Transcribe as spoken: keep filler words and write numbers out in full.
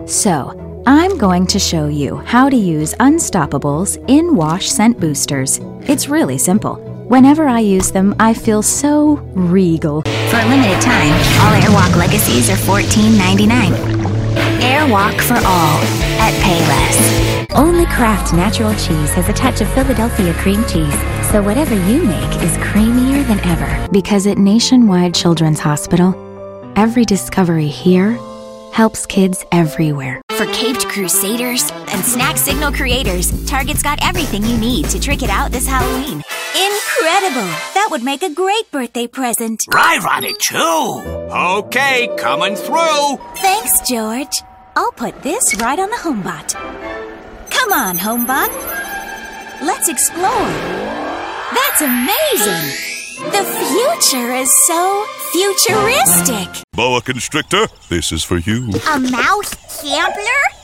So, I'm going to show you how to use Unstoppables in-wash scent boosters. It's really simple. Whenever I use them, I feel so regal. For a limited time, all Airwalk Legacies are fourteen ninety-nine. Airwalk for all at Payless. Only Kraft Natural Cheese has a touch of Philadelphia cream cheese, so whatever you make is creamier than ever. Because at Nationwide Children's Hospital, every discovery here helps kids everywhere. For Caped Crusaders and Snack Signal creators, Target's got everything you need to trick it out this Halloween. Incredible! That would make a great birthday present. Drive on it, too. Okay, coming through. Thanks, George. I'll put this right on the HomeBot. Come on, HomeBot. Let's explore. That's amazing! The future is so futuristic. Boa Constrictor, this is for you. A mouse sampler?